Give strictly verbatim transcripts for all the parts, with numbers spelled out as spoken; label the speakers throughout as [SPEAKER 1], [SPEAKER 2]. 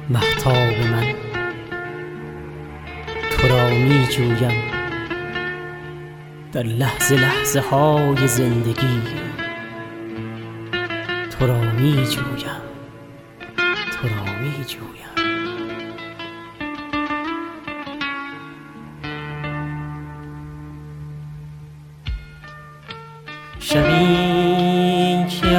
[SPEAKER 1] مهتاب من تو را می جویم در لحظه لحظه های زندگی، تو را می جویم تو را می جویم. شبی که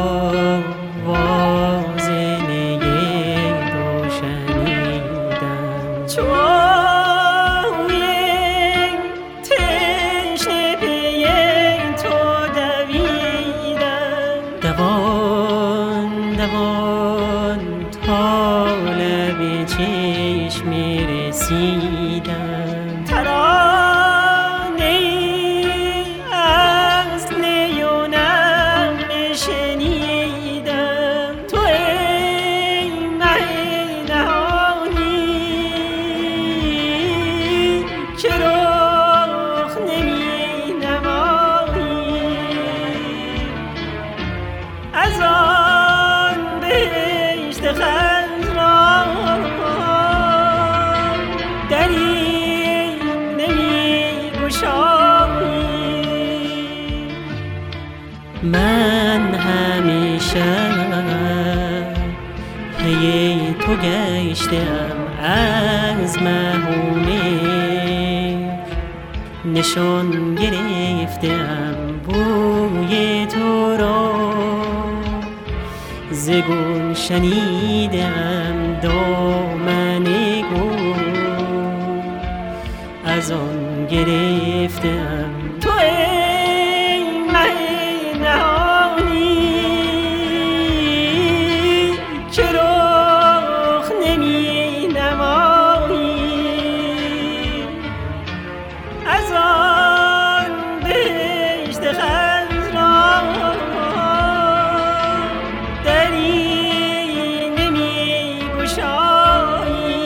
[SPEAKER 1] آواز نی تو شنیدم، چوی تشنه پی تو دویدم، دوان دوان تا لب چشم رسیدم. از آن بهشت خضرا دری نمی گشایی. من همیشه پی تو گشتم، از مهونه نشان گرفتم بوی تو را، ز گل شنیدم دامن گل، از آن گرفتم. تو ای مه نهانی که رخ نمی نمایی، از آن بهشت خضرا دری نمی گشایی.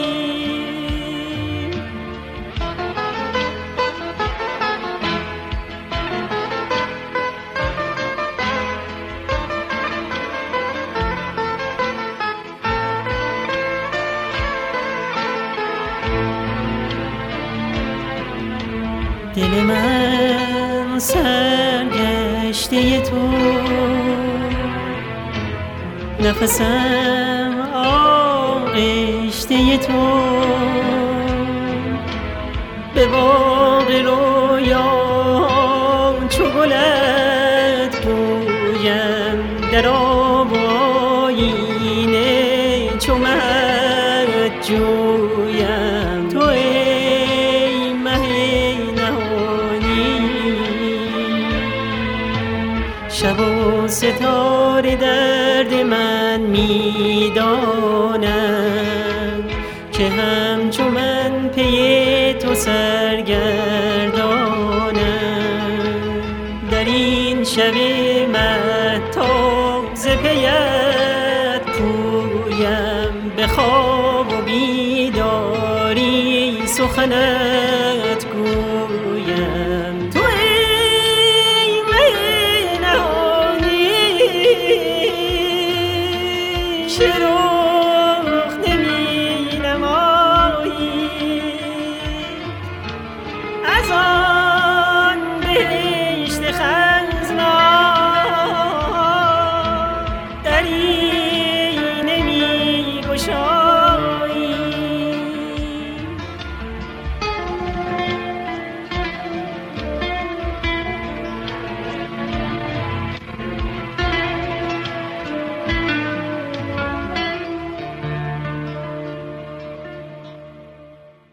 [SPEAKER 1] دل من سرگشته تو، نفسم آغشته تو، به باغ رویا چو گلت گویم، در آب و آیینه چو مهت جویم. تو ای مه نهانی شب و ستاره درد من می دانند که همچو من پی تو سرگردانند. در این شب مهتاب ز پیت پویم، به خواب و بیداری سخنت گویم. تو ای مه نهانی که رخ نمی نمایی، از آن